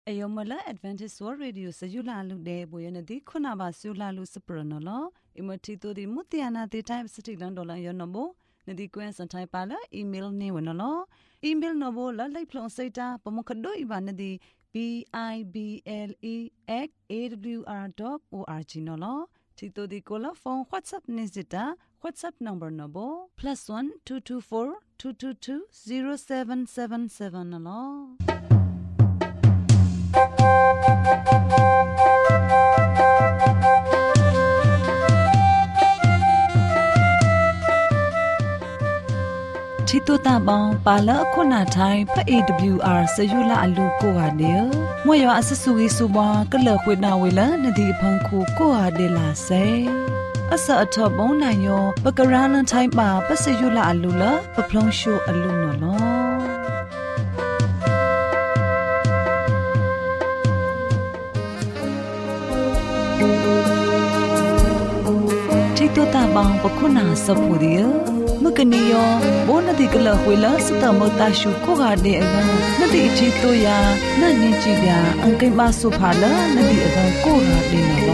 Ayomala Adventist World Radio Sayula Lude Boyanadi Kunaba Sula Lucipranola, Imotito di Mutiana the Time City Landola Yonobo, Nadi Quens and Taipala, email Newanolo, email Novola, like Plonseta, Pomokado Ibanadi, BIBLE@awr.org Nolo, Tito di Cola phone WhatsApp Nizita, WhatsApp number Nobo, +1 224 222 0777 Nolo. Chitota bang pala khona thai pha AWR sayula alu ko ha ne mo yo asasugi suba kala khwena wela nadi phang khu ko ha de la sai asa atho bong na yo pakarana thai ma pa sayula alu la pa phlong sho alu no lo Chitota bang pa khona sapuriya Mukaniyo, bonadi kala huila sita mota shu koga de aga nadi chito ya nani chibya angkai maso phala nadi aga koga de nalo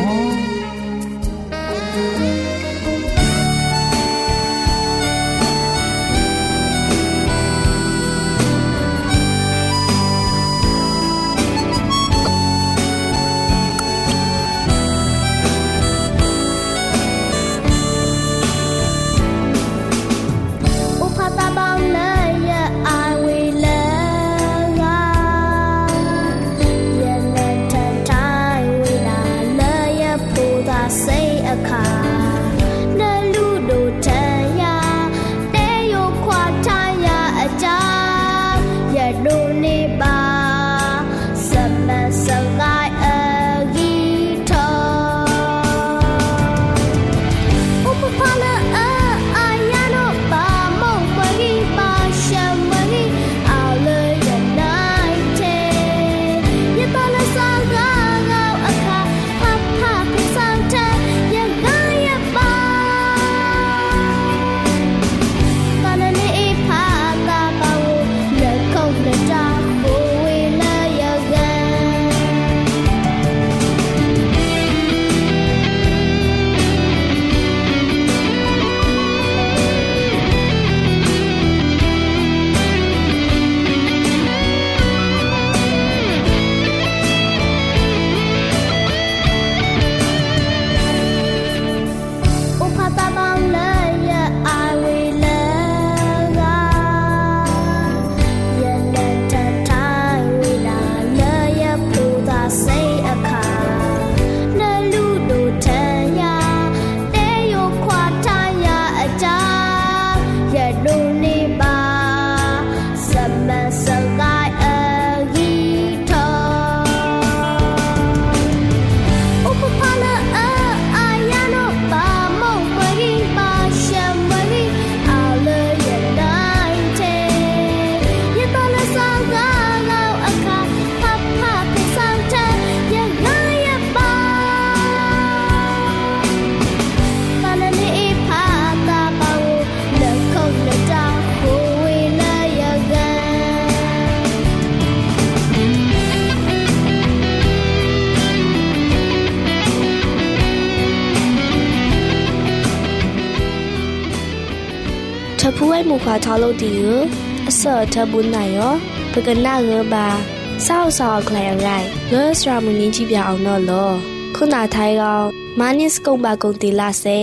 Tapuai muka thalo diu asa tabun na yo pagana ge ba sao sao klai rai ge sramuni chi pya aung no lo khuna thai ga manis kong ba kong ti la se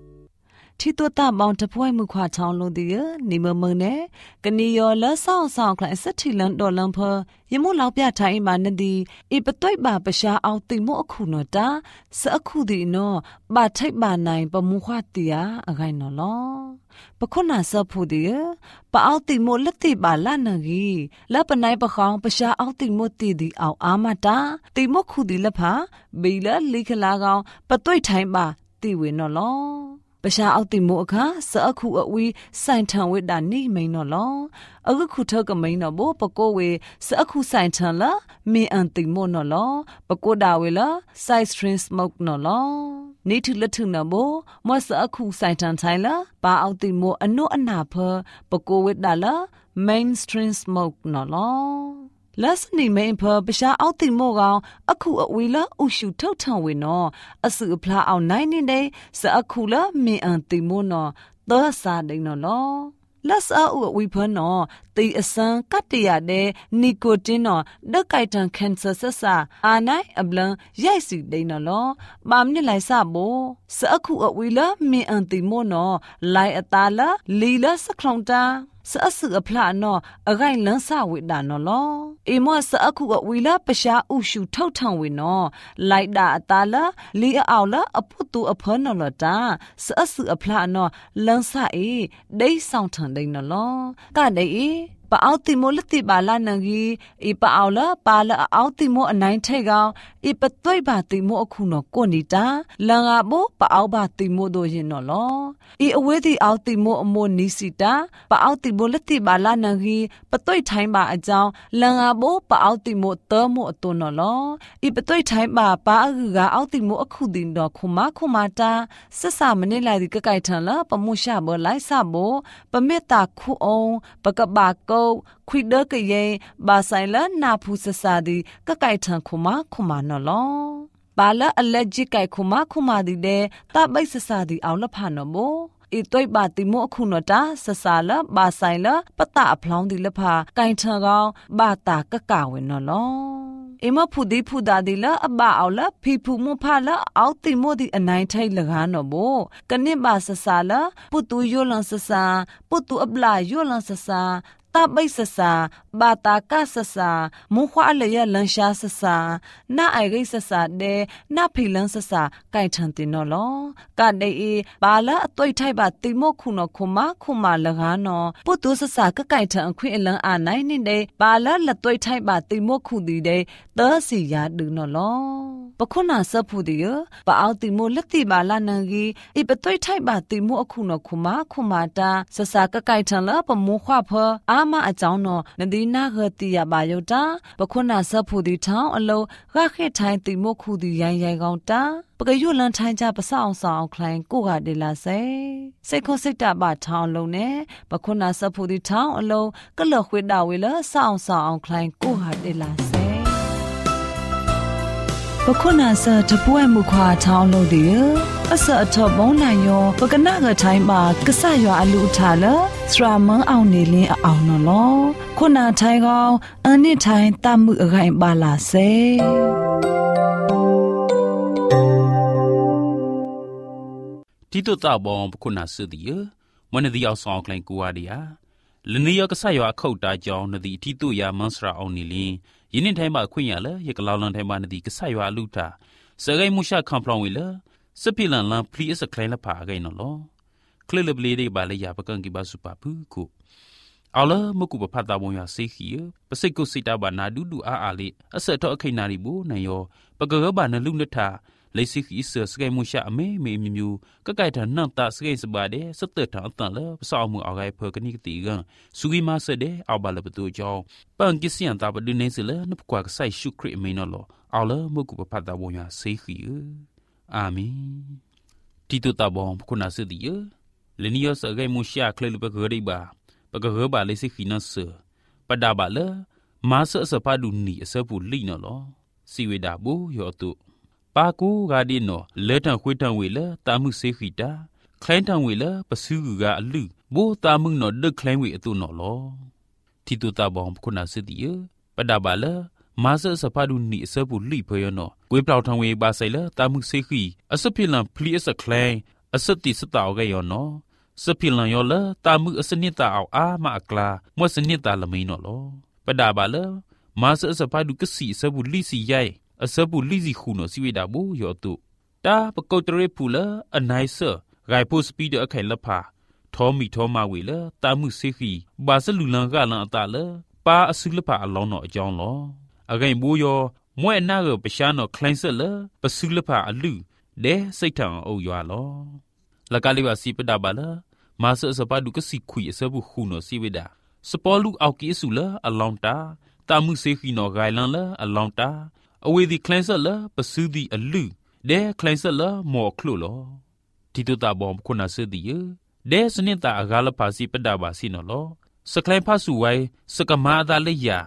Chitota bang tapuai mukha chang lo de ni mo mong ne kani yo la sao sao klai sat thi lan do lan pho yemu law pya thai ma na di e patoi ba pa sha aw ti mo akhu no ta sa akhu di no ba thai ba nai pa mu khwa ti ya agai no lo pa khona sa phu di pa aw ti mo lat ti ba la na gi la pa nai pa khang pa sha aw ti mo ti di aw a ma ta ti mo khu di la pha be la li khala gaung patoi thai ba ti we no loปชาเอาติโมคะสะคูอวีไซน์ทังเวดานี่ไม่นอลออะคูเธอก็ไม่นอโบปะโกเวสะคูไซน์ทังละมีอันติโมนอลปะโกดาเวละไซสตริงสโมกนอลนี่ถึละถึงนอโบมอสะคูไซน์ทังไทละปาเอาติโมอโนอนาเพปะโกเวดาละ mainstream smoke นอลลัสนีเมนเพอประชาเอาติโมกาวอคูอวีละอุชุเท่าทังเวนออสือพลาเอาไหนนี่เดสอคูละมีอันติโมนอเตอซาเดนอลอลัสอาอุวิพนอตีอสังกัตยาเดนิโคตินอเดไกตันแคนเซอร์ซาอาไนอับลังยายสิเดนอลอบามนี่ไลซาโบสอคูอวีละมีอันติโมนอไลอตาละลีละสคลองตาสะสือพลานออะไกลังสาวิดานอลอเอมอสะคูกวีละปะชาอุชูเท่าทังเวนอไลดาอตาละลีอาวละอพุตูอพนอลตาสะสือพลานอลังสาเอได้ซองทังได้นอลอกะได้เอปะเอาติโมลติบาลานังกีอีปะเอาละปาละเอาติโมอไนเทกาวอีปะต้วยบาติโมอคุนอกุนิตาลังอาโบปะเอาบาติโมโดยินนอลออีอเวติเอาติโมอโมนิสิตาปะเอาติโมลติบาลานังกีปะต้วยไทบาอจาวลังอาโบปะเอาติโมเตโมอตนอลออีปะต้วยไทบาปาอืกาเอาติโมอคุดินดอคุมาตาสะสามเนไลดิกะไกทันละปะมุชาเบไลซาโบปะเมตตาคุองปะกะบาခွိဒကယေဘာဆိုင်လနာဖူဆဆာဒီကကိုက်ထန်ခုမနော်လောဘာလအလက်ဂျစ်ကိုက်ခုမဒီတဲ့တပိတ်ဆဆာဒီအောင်လဖာနော်မို့อีต้วยบาติโมอคุนตาสสาละบาไซละปะตะอพลองดิละพาไก่ทางาวบาตากะกะเวนนอเอมพูดิพูดาดิละอบาเอาละพีพูมุพาละเอาติโมดิอนายไทยละกานอโบกะนิบาสสาละปุตุโยลังสสาปุตุอบลาโยลังสสาตาบิสสาบาตากะสสามุขวะเลยลันชาสสานาไอริสสาเดนาဖိลันสสาไก่ทันตินอลอกะเดอบาละอต้วยไทบาติโมคุนอคุมาละกานอปุตุสสากะไก่ทันอခွင့်အလန်းအာနိုင်နေเดบาละละต้วยไทบาติโมคุดีเดเตอสิยาดึนอลอปะคุนาสะพูดิยปะเอาติโมละติบาละนังกีอีปะต้วยไทบาติโมอคุนอคุมาตาสสากะไก่ทันละปะมุขวะเพออามาအကြောင်းတော့နဒီနာခတိယပါယုတ်တာပခုနာဆဖူဒီထောင်းအလုံးခခေထိုင်းတိမခုဒီရိုင်းကောင်းတာပကရွလန်ထိုင်းကြပစအောင်ဆောင်ခလိုင်းကိုကဒေလာစေစိတ်ခုစိတ်တပါထောင်းလုံးနဲ့ပခုနာဆဖူဒီထောင်းအလုံးကလခွေတာဝေလစအောင်ဆောင်ခလိုင်းကိုကဒေလာစေပခုနာဆတပွဲမူခွာထောင်းလို့ဒီအစအထဘုံနိုင်ယောပကနာကထိုင်းမှာကဆရွာအလူထားလစရာမန်းအောင်နေလင်းအောင်နော်ခုနာထိုင်းကောင်အန်နိထိုင်းတမှုအခိုင်ပါလာစေတိတုတဘောခုနာစသည်မနဒီအောင်ဆောင်ကလိုင်းကူဝါဒီယာလနီယကဆရွာခုတ်တာကြောင်းနဒီတိတုယာမန်းစရာအောင်နေလင်းယင်းထိုင်းမှာခွင့်ရလေရကလောင်လန်ထိုင်းမှာနဒီကဆရွာလူတာစဂိမှုရှာခံဖလောင်ဝီလေစပိလန်လန်ပလီစကလိုင်းလပါဂိုင်နော်คลิปลีดีบาเลยาปะกันกิบาสุปาพุคุเอาละมกุปพัตตาบงยาเซขีปะสิกุสิตาบานาดุอาลิอเสทออไขนาริบูนายอปะกะบานะลุนทาလေစီခီဆစကဲမှုရှာအမေမေမြူကကိုက်ထနန်တာစကဲစပါတဲ့စတဲ့ထန်တန်လပစောမှုအောက်ဖကနိကတိကစူဂီမဆတဲ့အောက်ပါလပတူကြောင့်ပန်ကစီယန်တာပဒုနေစလနပကွာကဆိုင်ရှုခရမေနော်လောအော်လမကုပဖတ်တာဘုံညာစေခီအာမင်တီတူတာဘောခုနာစဒီယလနီယစကဲမှုရှာခလေလပကရိဘာပကဂဘာလေစီခီနဆပဒါဘာလမာဆစပါဒူနီအစပူလိနော်လောစီဝေဒါဘူယောတုပါကူဂါဒီနောလဲထံခွေးထံဝေလတာမှုစေခီတာခိုင်းထံဝေလပစုကူကအလူဘိုးတာမှုနောဒက်ခိုင်းဝေအတုနော်လောတီတူတာဘောခုနာစဒီယပဒါဘာလမာဆစပါဒူနီအစပူလိဖယောနောကွေးပလောက်ထံဝေပါဆိုင်လတာမှုစေခီအစဖိလံဖလီအစခလိုင်းအစတိစတောက်ကယောနောစဖိလံယောလတာမှုအစနစ်တာအောင်အာမအကလာမွတ်စနစ်တာလမိန်နော်လောပဒါဘာလမာဆစပါဒူကစီစပူလိစီယိုင်အစပူလိစီခုနောစီဝေဒါဘူယောတုတာပကုတ်တရေဖူလာအနိုင်ဆာဂိုင်ပိုစပီဒအခိုင်လဖာထောမီထောမဝေလာတာမှုစေခီဘာစလူလန်ကလန်အတာလပါအစုလဖာအလောင်းတော်အကြောင်းလောအခိုင်ဘူယောမွဲ့နာကပရှားနောခလိုင်းဆက်လပစုလဖာအလူဒဲစိတ်ထံအုပ်ရွာလောလကလေးပါစီပဒါပါလာမာဆစပါဒုကစီခွေအစဘူးခုနောစီဝေဒါစပေါ်လူအောက်ကီဆူလာအလောင်းတာတာမှုစေခီနောဂိုင်လန်လာအလောင်းတာအဝေဒီကလန်ဆက်လာပစုဒီအလူဒဲကလန်ဆက်လာမော်ခလုလောတီတူတာဘောခုနာစဒီယဒဲစနစ်တာအဂါလပါစီပဒါပါစီနော်လောစကလိုင်းဖဆူဝိုင်စကမာဒါလေယာပ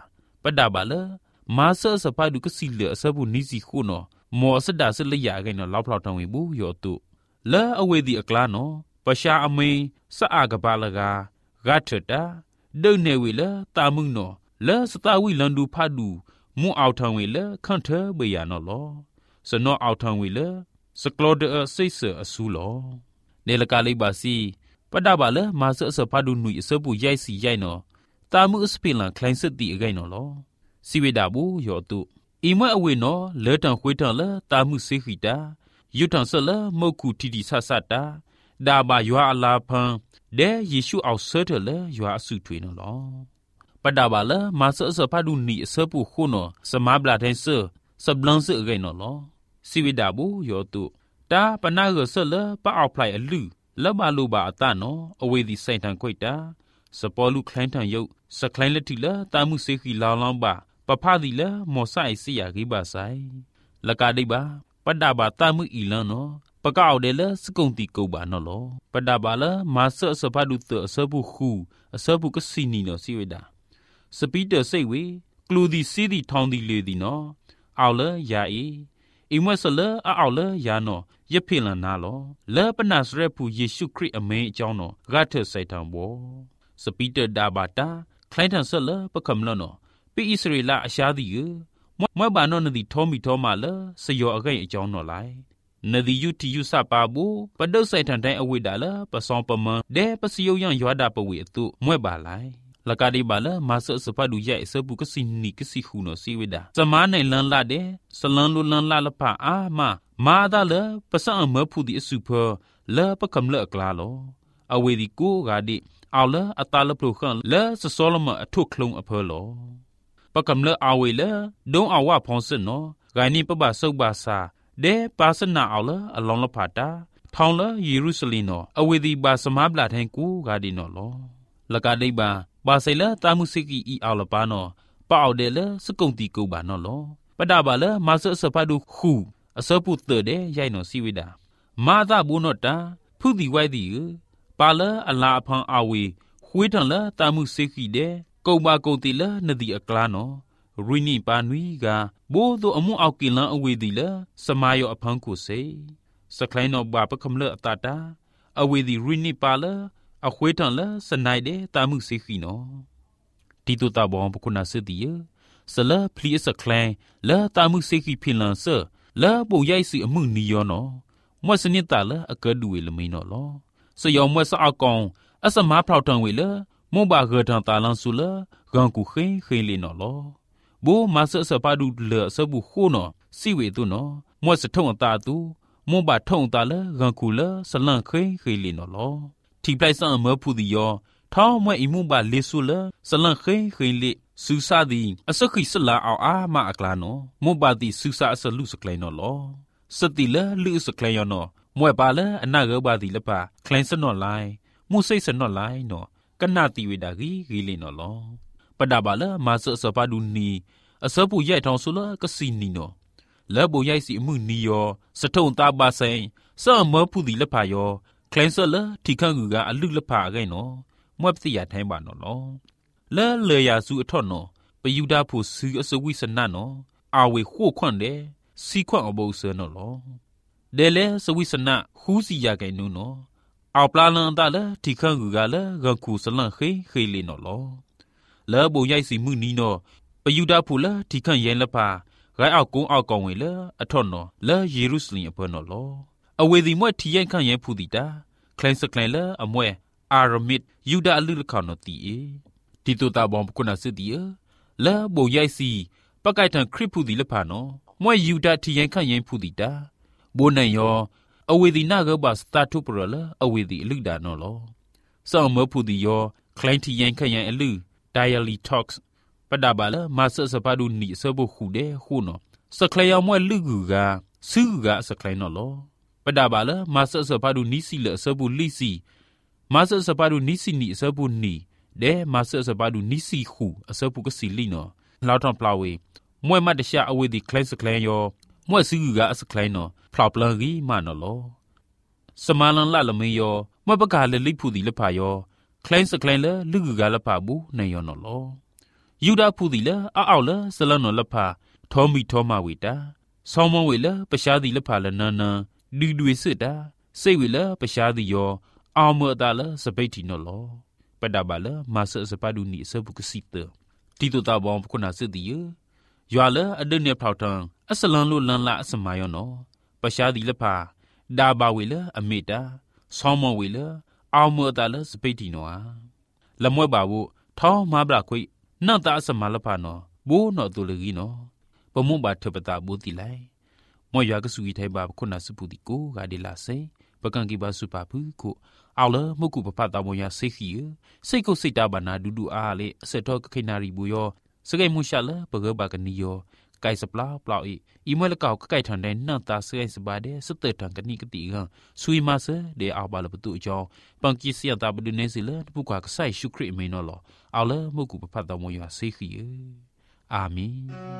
ปดาบาละมาเสสปาดูกสิเลอสบุนิสิคูนอมอสดาสละยาไกนอลาวพลาวทองวิบูยอตุละอเวดีอกลานอปชาอเมสะอากบาลกากาทตาဒုံနေဝီလတာမှုနောလဲစတာဝီလန်ဒူဖတ်ဒူမွအောက်ထောင်ဝီလခန့်ထဲဘေယာနော်လောစနောအောက်ထောင်ဝီလစကလောဒစိတ်ဆအဆူလောနေလကလေးပါစီပဒပါလမာဆအစဖတ်ဒူနွီအစပူရိုက်စီရိုက်နော်တာမှုအစပင်လန်ခလိုင်းစစ်တီအဂိုင်နော်လောစီဝေတာဘူးယောတုအီမွဲအဝေနော်လဲတန်ခွေးတန်လတာမှုစေခိတာယူတန်ဆလမုတ်ကူတီတီဆဆတာဒါဘာယွာအလာဖန်ဒဲယေရှုအောင်ဆတ်တယ်လေယွာအစုထွေနော်လောပဒပါလမာဆအစဖတ်ဒူနီအစပူခုနော်စမဘလာတိုင်းဆစဘလန်စအဂိုင်နော်လောစီဝေတာဘူးယောတုတာပနာရဆလပအောက်ဖလိုက်အလူလဘလူပါအတနော်အဝေဒီစိုင်တန်ခွိတာစပေါ်လူခလိုင်းတန်ယုတ်စခလိုင်းလက်တီလာတာမှုစေခီလောင်းလောင်းပါပဖသည်လာမောဆိုင်စီယာဂိပါဆိုင်လကဒိပါပဒပါတာမှုအီလန်နော်ပကောက်တယ်လစကုံတီကုတ်ပါနော်လောပဒပါလမာဆအစဖတ်ဒူတအစပုခုအစပုကစီနီနော်စီဝေတာစပီတစိတ်ဝေကလူဒီစီဒီထောင်းဒီလေဒီနော်အောက်လယာအီမွဲဆလအောက်လယာနော်ယဖိလန်နာလောလဲပနာစရဖူယေရှုခရစ်အမေအကြောင်းနော်ဂတ်ထစိုက်တံဘောစပီတဒါဘာတာခလိုင်းတန်ဆလပကမလနော်ပိဣစရေလအရှားဒီမွဲဘာနော်နဒီထောမီထောမာလစယောအဂိတ်အကြောင်းနော်လိုက်နဒီယူတီယူစပါဘူးပဒုတ်ဆိုင်တန်တိုင်းအဝိဒါလပစောပမန်ဒဲပစယုံယံရွာတာပဝေအတုမွဲပါလိုက်လကဒီပါလမဆစဖတ်ဒူရဲ့စပုကစီနီကစီခုနော်စီဝိဒါစမနိုင်လန်လာတဲ့စလန်လူလန်လာလဖအာမာဒါလပစံမဖူဒီအစုဖလဲပကမလကလာလောအဝေဒီကိုဂါဒီအော်လအတာလပလုခန်လဲစစောလမအထုခလုံးအဖလောပကမလအဝေလဒုံအဝဖောင်းစနော်ဂိုင်းနိပပဆုပ်ပါစာဒဲပါစနာအော်လအလောင်းလဖတာထောင်းလယေရုရှလင်နော်အဝေဒီပါစမဘလာထိုင်ကိုဂါဒီနော်လောလကဒိပါပါဆိုင်လာတာမှုစိကီအီအော်လပါနော်ပေါအော်တယ်လစကုံတီကိုပါနော်လောပဒပါလမဆစဖတ်ဒူခုအစပုတတဲ့ရိုက်နော်စီဝိတာမာသဘူးနော်တာဖုဒီဝိုက်ဒီပါလအလာအဖန်အဝေခွေးထန်လတာမှုစိကီတဲ့ကုံပါကုံတီလနဒီအကလာနော်ရီနီပါနွီကဘိုးတို့အမှုအောက်ကင်လန်အဝေဒီလစမာယောအဖန်ကိုစေစကလိုင်းနော်ဘာပကမလအတတာအဝေဒီရီနီပါလအခွေးထန်လစနိုင်တဲ့တာမှုစိကီနော်တီတူတာဘောပခုနာစတီယဆလဖလီစကလိုင်းလာတာမှုစိကီဖင်လန်ဆလာပုံရိုက်စီအမှုနီယောနော်မွတ်စနစ်တာလအကဒူဝေလမင်းနော်လောစယောမွတ်စအကောင်အစမဖောက်တံဝေလမွန်ဘာဂထန်တာလန်ဆူလဂန်ကူခိခိလီနော်လောဘိုမဆဆပါဒူလဆဘူခိုနော်စီဝေတုနော်မွတ်စထုံအတာတူမွန်ဘာထုံတာလဂန်ကူလဆလန်ခိခိလီနော်လောတီပလိုက်ဆန်မဖူဒီယောထောင်းမွဲ့အမှုဘာလေဆူလဆလန်ခိခိလီဆူစာဒီအစခိစလာအောအာမအကလာနော်မွန်ဘာဒီဆူစာအစလူစကလိုင်းနော်လောစတိလလူစကလိုင်းယောနော်မွဲ့ပါလအနာဂဘာဒီလပါခလိုင်းစနော်လိုင်းမှုစိတ်စနော်လိုင်းနော်ကနာတီဝေဒါဂီဂီလီနော်လောပဒပါလမဆဆပါဒူနီအစပူရိုက်ထောင်းဆူလကစီနီနော်လဲဘူရိုက်စီအမှုနီယောစထုံတာပါဆိုင်စမဖူဒီလဖာယောခလိုင်းစလထီခန့်ကူကအလူလဖာဂိုင်နော်မွဲ့ပတိရထိုင်းပါနော်လောလဲလေယာစုအထော့နော်ပယူဒါဖို့စီအစဝိစနတ်နော်အာဝေခို့ခွန့်တယ်စီခွန့်အဘုဆဲနော်လောဒဲလဲစဝိစနတ်ဟူးစီရဂိုင်နုနော်အော်ပလာလန်တာလဲထီခန့်ကူကလဲဂန်ကူစလန်ခေခေလီနော်လောလဲဘုံရိုက်စီမှုနီနော်ပယူဒါဖို့လဲထီခန့်ရဲလဖာဂိုင်အောက်ကုန်းအောက်ကောင်ဝေလဲအထော့နော်လဲယေရုရှလင်အဖွနော်လောအဝေဒီမွဲ့ထီရိုက်ခန့်ရဲဖူဒီတာခလိုင်းစကလိုင်းလဲအမွဲအာရမစ်ယူဒာအလူလခေါနော်တီတီတူတာဘောကုနာစစ်တီလဲဘုံရိုက်စီပကိုက်ထန်ခရစ်ဖူဒီလဖာနော်မွဲ့ယူဒာထီရိုက်ခန့်ရဲဖူဒီတာဘိုးနိုင်ယောအဝေဒီနာကဘာစတာတုပရလအဝေဒီအလူဒါနော်လောစောင်းမဖူဒီယောခလိုင်းထီရိုက်ခန့်ရဲအလူ Daily Talks ပဒပါလမဆစပါဒူနီဆဘခုတဲ့ခုနော်စကလျောင်မွဲလူကူကစုကစကလိုင်းနော်လောပဒပါလမဆစပါဒူနီစီလဆဘူလီစီမဆစပါဒူနီစီနီဆဘူနီဒဲမဆစပါဒူနီစီခုအဆဘူကစီလီနော်လောက်ထောင်ပလာဝေမွဲမတ်တရှာအဝေဒီကလိုင်းစကလိုင်းယောမွဲစုကအစကလိုင်းနော်ဖလောက်ပလန်ကြီးမနော်လောစမလန်လာလမေယောမွဲပကလလိဖူဒီလဖာယောကလိုင်းစကလိုင်းလလူကူကလဖာဘူးနေယောနော်လောยูดาพูดีละอ้าวละสลันนอละพาทอมีทอมาเวตาซอมมเวละประชาดีละพาละนานาดีด้วยสุดาเซเวละประชาดียออาเมตาละสเปตินอลอปะดาบาละมาเสสปาดูนีเสบุกสิเตတီတိုတာဘောခုနာစစ်တီရွာလအဒနေဖောက်တန်အစလန်လိုလန်လာအစမယောနောပရှာဒီလဖာဒါဘာဝေလအမေတာဆောင်းမဝေလအောင်မတာလစပိတီနောလမွဲပါဘူးထောင်းမဘရာခွိနတ်တာအစမလဖာနောဘိုးနော်တူလကြီးနောပမုံပါထပတာဘူးတီလိုက်မော်ရွာကဆူကြီးထိုင်ပါခုနာစပူတီကိုဂါဒီလာစေပကံကိပါစုပါဘူးကိုအော်လမကုပဖတ်တာမွန်ရစိတ်ခီစိတ်ကိုစိတ်တာဘာနာဒူဒူအားလေအစတော့ခိနာရီဘူးယောစကိမှုရှာလပကဘာကနီယောကိုင်စပလာပလောက်အီမွဲလကောက်ကိုက်ထန်တဲ့နတ်သားစကိစပါတဲ့စတဲ့တန်ကနီကတိကဆွေမဆာဒေအော်ဘာလပတူအကြောင်းပန်ကီစီယတာဘဒူနေစီလပုကွာကဆိုင်ရှုခရစ်မေနော်လောအော်လမကုပဖတ်တာမွန်ရစိတ်ခီအာမင်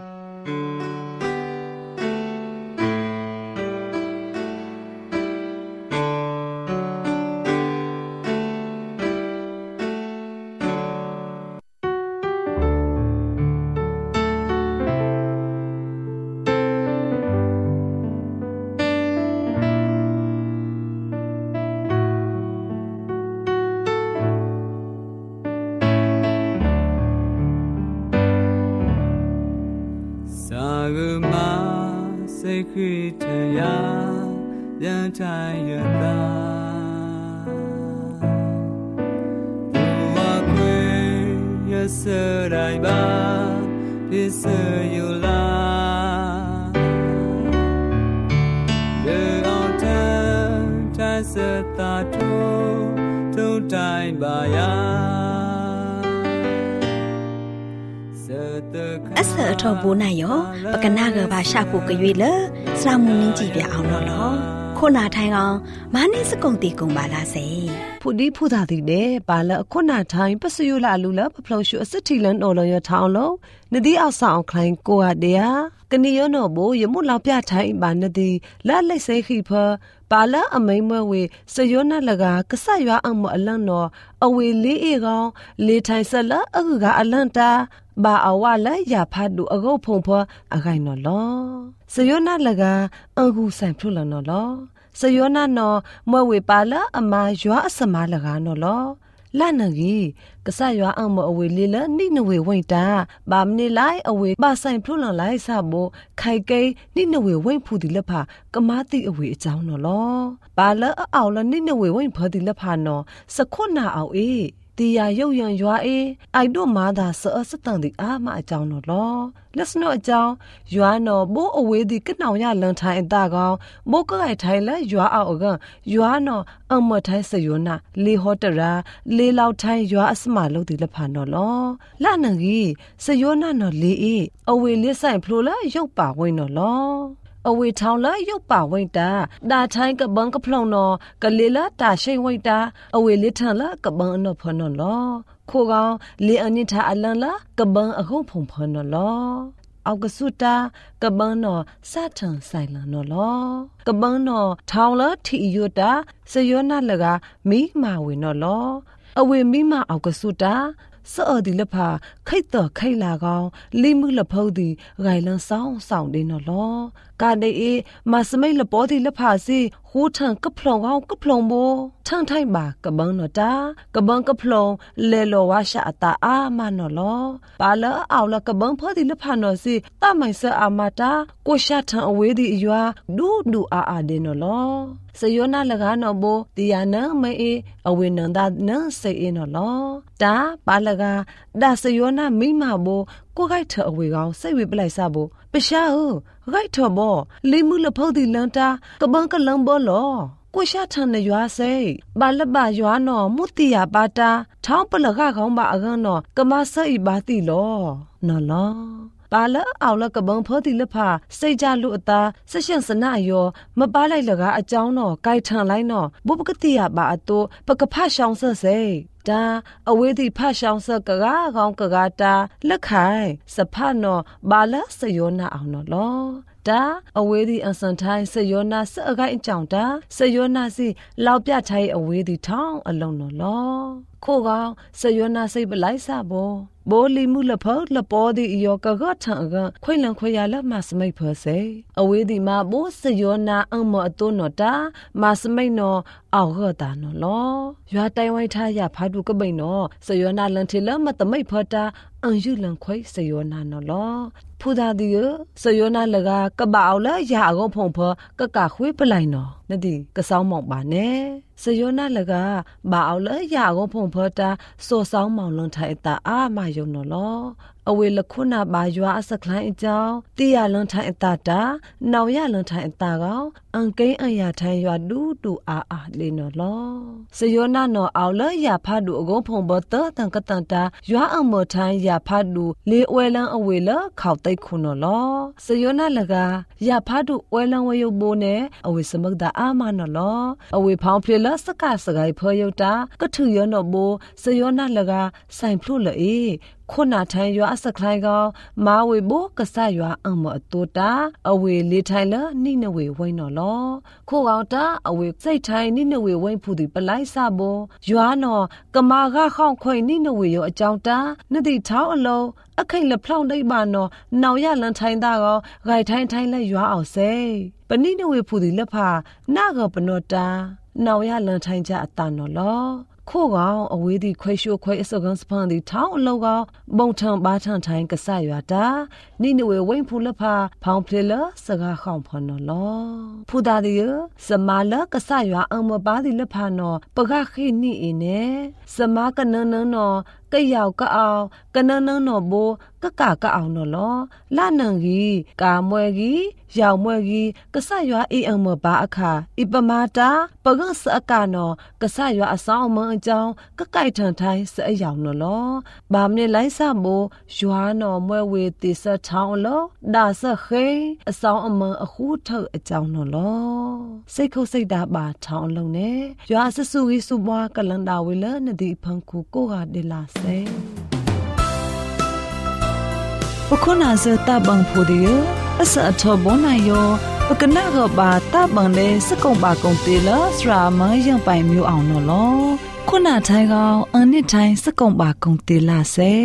အဆောထဘူနာယောပကနာကဘာရှာဖို့ကြွေလစလာမူနင်းကြည့်ပြအောင်တော့ခုနာထိုင်ကောင်မာနစ်စကုံတီကုံပါလားစေဖူဒီဖူသာတိတဲ့ဘာလခုနာထိုင်ပစယူလာလူလပဖလောရှုအစစ်တီလန်တော်လရထောင်းလုံးနဒီအောက်ဆောင်ခလိုင်းကိုရတဲ့ကနီယောနောဘိုရမှုလောက်ပြထိုင်ပါနဒီလက်လက်စိခိဖပါလာအမိမဝေစယောနာလကကဆရွာအမအလန်နော်အဝေလေးအေကောင်လေထိုင်ဆက်လအခုကအလန်တာဘာအဝလာရဖတ်လူအကုတ်ဖုံဖအခိုင်နော်လောစယောနာလကအကူဆိုင်ဖလို့နော်လောစယောနာနော်မွဲဝေပါလာအမရွာအစမလကနော်လောလာနကြီးကဆရွာအမအဝေလေးလနိနဝေဝိတာဘာမနေလိုက်အဝေပါဆိုင်ဖလို့လလိုက်စဖို့ခိုင်ကိနိနဝေဝိဖူဒီလက်ဖာကမာတိအဝေအကြောင်းနော်လောဘာလအောက်လနိနဝေဝိဖဒီလက်ဖာနော်စခွနာအောင်အေးတီယာရုပ်ရံရွာအေးအိုက်တို့မာသာဆောစတန်ဒီအာမအကြောင်းနော်လောလက်စနောအကြောင်းရွာနော်ဘိုးအဝေးဒီကနောင်ရလန်ထိုင်အတာကောင်ဘိုးကိုက်ထိုင်လဲရွာအောက်ကရွာနော်အမထိုင်စယောနာလေဟောတရာလေလောက်ထိုင်ရွာအစမလို့ဒီလက်ဖာနော်လောလာနကြီးစယောနာနော်လေအေးအဝေးလေးဆိုင်ဖလိုလာရုပ်ပါဝင်နော်လောအဝေထောင်းလာရုပ်ပါဝိတ်တာဒါထိုင်းကဘန်ကဖလုံနော်ကလေးလာတာရှိန်ဝိတ်တာအဝေလေးထန်လာကဘန်နော်ဖနော်လောခိုကောင်လေအနိထာအလန်လာကဘန်အခုဖုံဖနော်လောအောက်ကစုတာကဘန်နော်စထန်ဆိုင်လာနော်လောကဘန်နော်ထောင်းလာထီယွတာစယောနာလကမိမာဝေနော်လောအဝေမိမအောက်ကစုတာစောဒီလဖာခိတ်တော်ခိတ်လာကောင်လိမှုလဖုတ်ဒီဂိုင်လန်ဆောင်တယ်နော်လောကာဒေအေမစမိတ်လပေါ်ဒီလဖာစီဟိုးထန်ကပလုံကောင်ကပလုံဘောထန်ထိုက်ပါကဘန်းနော်တာကဘန်းကပလုံလေလောဝါရှာတာအာမနော်လောပါလာအောက်လကဘန်းဖောဒီလဖာနော်စီတမိုင်ဆာအာမတာကိုရှာထန်အဝေးဒီအရွာဒူအာတယ်နော်လောစယောနာလကနော်ဘောတီယာနမေအေအဝေနန္ဒနစေအေနော်လောတာပါလကဒါစယောနာမိမဘောကိုခိုက်ထအဝေကောင်စိတ်ဝေပလိုက်စဘောပရှာဦးခိုက်ထဘောလိမှုလဖုတ်ဒီလန်တာကဘန်းကလန်ဘောလောကိုရှာထန်နရွာစိဘာလဘရွာနော်မုတိယပါတာထောင်းပလကခေါင်းပါအကန်နော်ကမဆိဘာတိလောနော်လောပါလာအောက်လကဘုံဖောတိလဖာစိတ်ကြလူအသားဆက်ရှင်စနယောမပါလိုက်လကအကြောင်းတော့ကြိုက်ထန်လိုက်နော်ဘုပကတိယပါအတူပကဖရှောင်းဆက်စေတာအဝေးတိဖရှောင်းဆက်ကကားကောင်ကကားတာလက်ခိုင်စဖတ်နော်ဘာလာစယောနာအောင်နော်လောကตาอเวดีอันสันไทยสยนาสะไกอิจองตาสยนาสิลาวปะไทยอเวดีท้องอลงนอลอခိုးကောင်စယောနာစိတ်ပလိုက်စားဘောဘိုလီမှုလဖောလပေါ်ဒီယောကကထံကခွိလန်ခွေရလမစမိတ်ဖောစေအဝေးဒီမှာဘိုစယောနာအမအတုနောတာမစမိတ်နောအောက်ရတာနော်လောရွာတိုင်ဝိုင်းထားရဖားတုကပိန်နောစယောနာလန်ထေလမတမိတ်ဖောတာအန်ယူလန်ခွိစယောနာနော်လောဖူဒါဒီစယောနာလကကပအောလရာအကုန်ဖုံဖောကကခွေးပလိုက်နော်နဒီကဆောင်းမောင်ပါနဲ့စယောနာလကဘာအောလရာအကုန်ဖုံဖောတာစောဆောင်းမောင်လွန်ထိုင်တာအာမယုံနော်လောအဝေလခုနာဘာရွာအစကလိုင်းအကြောင်းတိရလွန်ထိုင်အတာတာနောင်ရလွန်ထိုင်အတာကောင်အန်ကိန်းအရာထိုင်ရွာဒူတူအာလေးနော်လောစယောနာနော်အော်လရဖတ်ဒူအကုန်ဖုံဘတတန်ကတန်တာရွာအမထိုင်ရဖတ်ဒူလေဝဲလန်းအဝေလခေါတိတ်ခုနော်လောစယောနာလကရဖတ်ဒူဝဲလန်းဝဲယုတ်ဘိုးနဲ့အဝေစမကတာအာမနော်လောအဝေဖောင်းဖလေလစကစကိုင်ဖော်ယုတ်တာကထူရနော်ဘိုးစယောနာလကဆိုင်ဖလို့လေခုနာထိုင်ရွာအစကလိုက်ကောင်မာဝေဘိုကဆရွာအမအတူတာအဝေလေထိုင်လနိနဝေဝိနော်လောခိုးကောင်တာအဝေစိတ်ထိုင်နိနဝေဝိဖူဒီပလိုက်စဘောရွာနော်ကမာကခေါန့်ခွိနိနဝေရောအကြောင်းတာနတိထောင်းအလုံးအခိတ်လဖောင်းတိတ်ပါနော်နောင်ရလန်ထိုင်တာကောဂိုက်ထိုင်လဲရွာအောင်စေပနိနဝေဖူဒီလက်ဖာနာကပနောတာနောင်ရလန်ထိုင်ကြအတန်နော်လောခိုးကောင်အဝေးဒီခွဲရှိုးခွဲအစကန်စပန်ဒီထောင်းအလောကဘုံထံဘာထံထိုင်ကဆရွာတာနိနဝေဝိန်ဖူလဖာဖောင်းဖလေလစကားခေါန့်ဖော်နော်လောဖူဒါဒီစမာလကဆရွာအမပါဒီလဖာနော်ပကခိနိအင်းနဲ့စမာကနနနော်ကယောက်ကအောင်ကနနနော်ဘိုကကအောင်နော်လောလာနန်ကြီးကာမွဲကြီးရောက်မွဲကြီးကဆရွာအေးအမပါအခါဣပမာတာပကစအကနော်ကဆရွာအဆောင်မအကြောင်းကကိုက်ထန်ထိုင်းစအယောင်နော်လောဘာမနဲ့လိုက်စမို့ရွာနော်မွဲဝေတိစထောင်းလောဒါစခေအဆောင်အမအခုထုတ်အကြောင်းနော်လောစိတ်ခုစိတ်တာပါထောင်းလုံးနဲ့ရွာဆဆူကြီးစုပွားကလန်တာဝေလနဒီဖန်ကူကိုကဒေလာပခုနာဇတဘန်ဖိုဒီယအစအထဘွန်နိုင်ယောပကနာကဘာတဘန်လေစကုံပါကုံတေလစရာမယံပိုင်မျိုးအောင်နော်လောခုနာထိုင်ကောင်အန်နစ်ထိုင်စကုံပါကုံတေလာစေ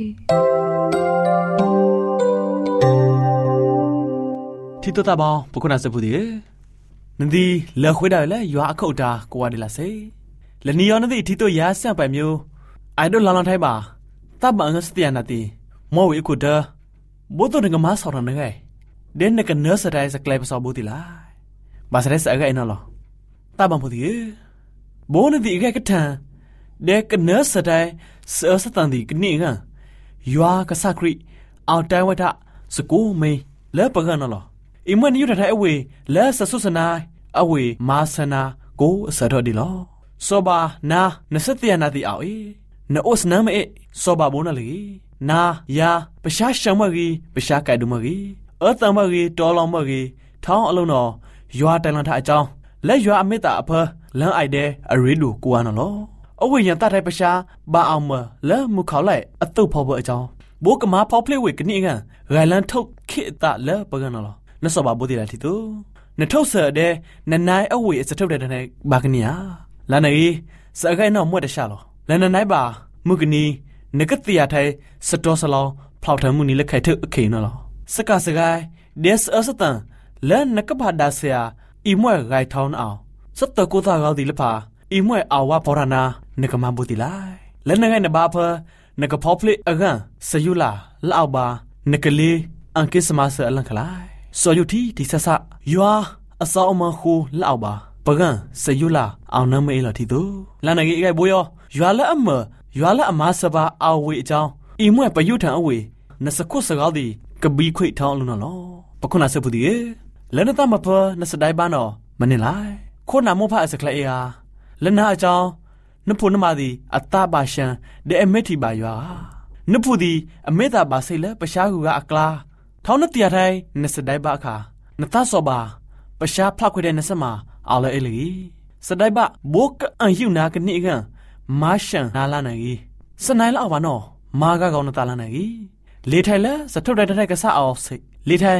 တီတတဘောင်ပခုနာစဖိုဒီယနဒီလခွေးတယ်လေရွာအခုတ်တာကိုဝါဒီလာစေလနီယောနဒီတီတရာဆန့်ပိုင်မျိုးအိုင်ဒိုလောင်ထိုင်ပါတဘန်ငစတျာနာတီမောဝေကုဒဘိုတိုငမဆောရနေဒဲနကနစတိုင်စကလေပစောဘူတီလာဘာစရဲစအဂိုင်နော်တဘန်ဖိုဒီဘိုနဒီဂကထန်ဒဲကနစတိုင်စစတန်ဒီကနိငါယွာကစခရီအောက်တိုင်ဝထစကူမေလဲပကနော်လောအမွန်ယူထိုင်အဝေလဲဆဆုစနာအဝေမာစနာကိုစရဒီလောစောဘာနာနစတျာနာတီအောအေနိုစနမအေစောဘာဘိုနလီနာယာပရှားရှံမကြီးပရှားကဲဒုမကြီးအတမကြီးတော်လောင်မကြီးထောင်းအလုံးတော်ရွာတိုင်လန်ထအကြောင်းလက်ရွာအမေတာအဖလန်အိုက်တဲ့အရီလူကိုဝါနော်လောအဝိညာတထိုင်ပရှားဘာအောင်မလဲမူခေါလိုက်အတုတ်ဖော်ဖို့အကြောင်းဘိုးကမာဖောက်ဖလေဝေကနိငန်ဂိုင်လန်ထုတ်ခိတလဲပကနော်လောနစောဘာဘိုတီလာတီတူနထုတ်ဆတဲ့နနိုင်အဝေအစထုတ်တဲ့တဲ့ဘာကနီယာလာနေစအခိုင်နော်မွတ်တရှာလောလန်နိုင်ပါမုကနီနကတိယထိုင်စတော်ဆလောဖောက်ထမှုနီလက်ခိုက်ထုတ်အခိနော်လောစကစကိုင်ဒက်အစတန်လန်နကဘာဒါဆရာအီမွဲဂိုင်ထောင်းအောင်စတကူတာကောဒီလဖာအီမွဲအဝါဖောရနာနကမဘူတီလိုက်လန်နငိုင်နဘာဖနကဖောဖလိအကန်ဆယူလာလောက်ပါနကလေးအန်ကစ်မဆာလန်ခလိုက်စောယူတီဒီဆဆယွာအစောအမခုလောက်ပါပကန်းဆယူလာအောင်နမေးလာတီတူလန်နဂိဂိုင်ဘိုယောယွာလက်အမရွာလက်အမဆဘာအဝေအကြောင်းအီမွဲပယုထံအဝေနစခုစကောဒီကဘီခွိထောင်းလုံးနော်ပခုနာစပူဒီလနတမဖနစဒိုင်ဘာနော်မနေလိုက်ခုနာမောဖအစကလေးအားလနာအကြောင်းနဖုနမဒီအတဘာရှန်ဒဲအမေတီဘာရွာနဖုဒီအမေတာဘာစိလဲပရှားကူကအကလာထောင်းနတရထိုင်နစဒိုင်ဘာအခါနတဆောဘာပရှားဖခွေတဲ့နစမအော်လေအလီစဒိုင်ဘာဘိုကအန်ယူနာကနိကန်မာရှန်နာလာနေစနိုင်လောက်ပါနော်မာကကောင်းတာလာနေလေထိုင်လဲစထုတ်တဲ့တဲ့ကဆအောက်စိလေထိုင်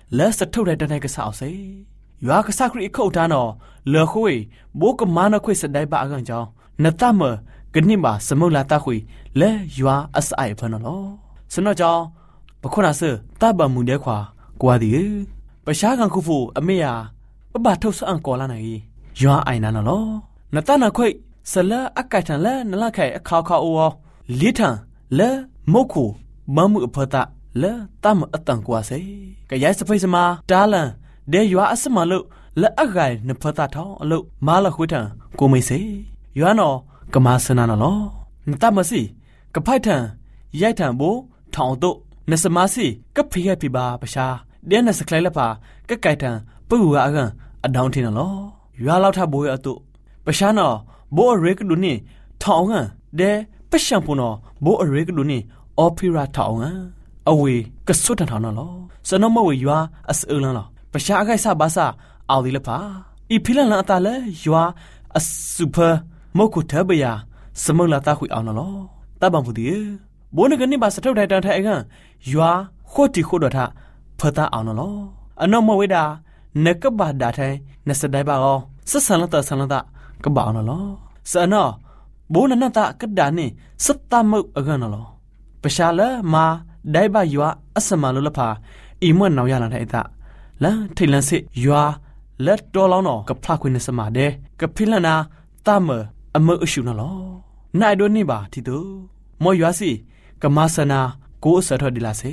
และสะทุได้ได้ก็สาวเสยอยู่ก็สักรีเข้าตานอเหลือคุยโบกมานะคุยสดได้บ้ากันจ้านัตตามกันนี่บ่าสมุลาตาคุยและอยู่อาศัยพนันล้อสนอจ้าปะคนอาเซตาบามุนเดียขวากว่าดีประชากันคุฟูอเมียบาททุสอังกอลาไหนอยู่ไอ้นั่นล้อนัตตานะคุยสละอากาศและนั่นละแค่ข่าวอัวลิทังและโมคูมามุอพตะและตามอัตังกว่าเสกยายสะเพยสมาตาลันเดียวอาสมาลุและอากาศนพตะท้อลุมาละคุยทังกูไม่เสอยู่อันอกมาสนานล้อนตามาสิกับไพ่ทังยายทังโบท้องโตนสมาสิกับพี่ให้พี่บาประชาเดียนสกายละพาก็ไก่ทังปูอากันอดาวทินล้ออยู่อาเราท่าโบยอตุประชานอโบเรกดูนี่ท้องอ่ะเดประชังพูนอโบเรกดูนี่ออพิราท้องอ่ะเอาไว้ก็สุดท้ายล้อสนอมาไว้อยู่อาสเอลันล้อประชาไก่ซาบาซาเอาดีละพาอีพิลันละตาเลอยู่อาซูเปอร์มกุเทเบียสมลาตาคุยเอาล้อตาบังพูดีโบนกันนี่บาสะเท่าใดตันไทยกันอยู่โคติโคดอทาพตาเอาล้ออันนอมาไว้ดาเนกบาดาไทยเนสได้บาอ๋อสันละตากบ่าวล้อสนอโบนันตากระดานี่สตามุอกันล้อประชาละมาได้บาอยู่อัสมาลุละพาอีมวนนาวยาลันไทยตาละทิลันสิอยู่และตัวเราเนาะกับพระคุณสมาเดกับพิลนาตามอเมออุชุนล้อนายโดนนี่บาที่ตัวมออยู่สิกับมาสนากูสะทอดิลาเซ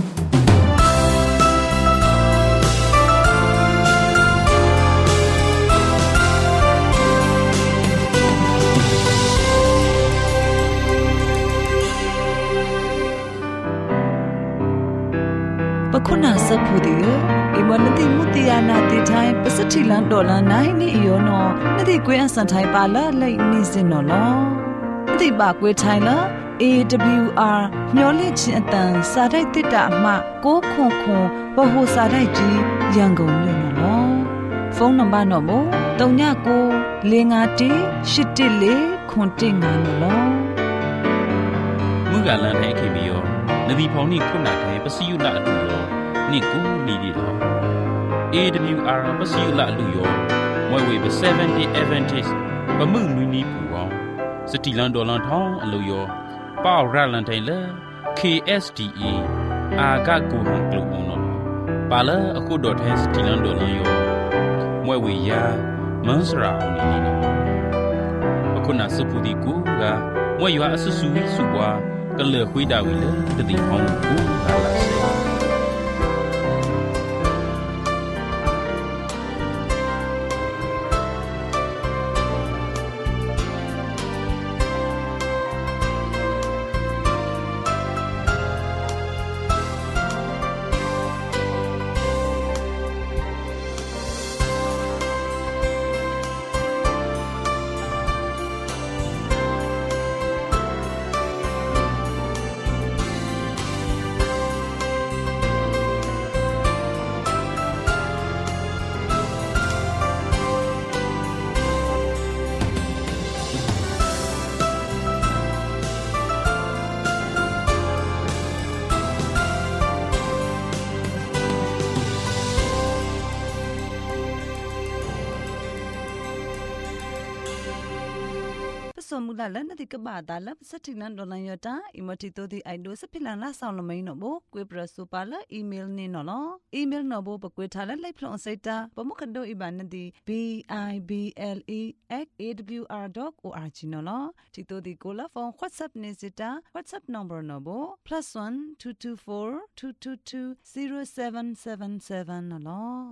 ปะคุณาสัพพุดิอิมวันติมุติยานาติไทยปัสถิลันดอลลาร์9นี่อีโยนอนาติกวยอันสันไทยปาละไลนี่สินนอลอนาติบากวยไทยละ AWR မျော်လင့်ခြင်းအတန်စာတိုက်တစ်တာမှ6ခွန်ခွန်ဘဟုစာတိုက်ကြီးရန်ကုန်မြို့နော်ဖုန်းနံပါတ်တော့မို့39 614 နော်มุกาลันไทยเคบีโอนาดีพองนี่คุณาไทยปสิยุละอลุโยนี่กูนี่ดีดอ AWR ปสิยุละอลุโยมวยเวบ70 Adventist ปะมึงนุนี่ปูอ๋อสติลันดอลันทองอลุโยป้าวรัลันไทยเล KSDA อากากูฮังกลูอนอปาเลအခုดอทสติลันดอลันโยมวยเวยามันสราอนี่นี่အခုနာစပူဒီကူကမွေရွာအဆဆူဝီစုပွားကလေခွေးတာဝီလေတတိအောင်ကူလာလာစေสมุลาลันติกบาดาลับสถิลันดอลันยตาอิมติโตติไอโดสพิลันลาซาวลมินโนโบกวยปรสุปาลอีเมลนี่นอลอีเมลโนโบปกวยทาลไลพลอนไซตาปมุคันโดอิบานติ bible@awr.org นอลติโตติโกลาฟอน WhatsApp เนซิตา WhatsApp number โนโบ+1 224 222 0777นอล